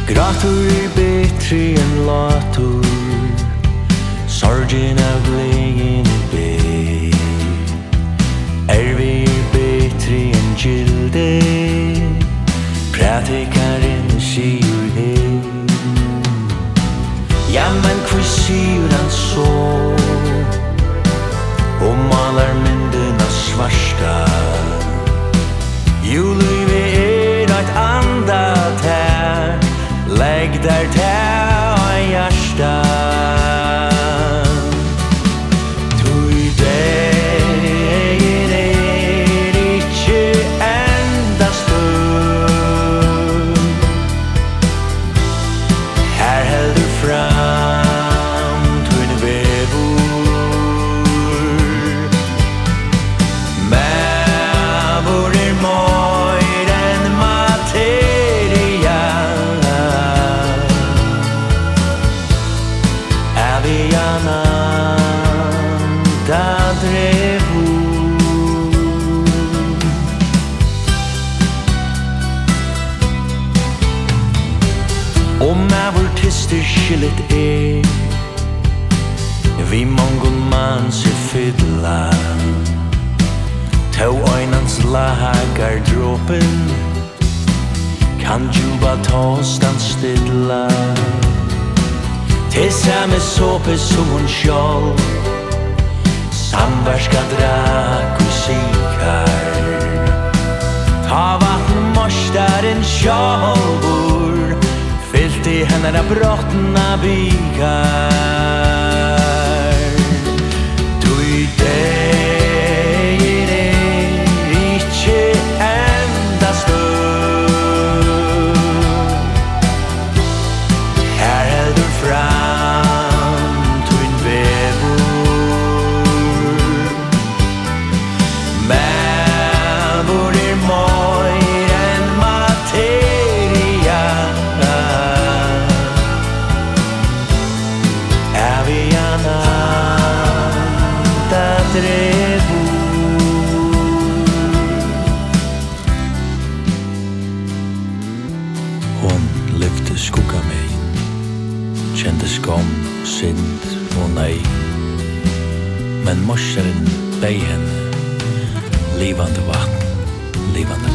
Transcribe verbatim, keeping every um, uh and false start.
Grátur er betri enn látur, sorgin av gleðin er beg. Ervi er betri enn gildi, pratikaren sigur hei. Ja, men hví sigur han så, og malar myndina svarta? Jo, lívi er eitt andat her, legg der tæ og hjärsta. Tui degin er ikkje enda stund, her heldur fram tuin vevur. Mævur er moir enn materia, Aviana da drevu. Og mævur tistir skillet er, vi mongon mans er fydla, tau oinans lagar dråpen, kan juba tostan stilla. Til samme såpe som hon sjål, samverska drak og sikar. Ta vatn morsdaren sjålbor, fyllt i hennara brottna bykar. Tui degin er ikkje enda stund, her heldur fram tuin vevur. Mævur er moir enn materia, Aviana da drevu. Hon lyfte skugga mig, kjente skam, synd og nei. Men morsaren bei henne, livande vatn, livande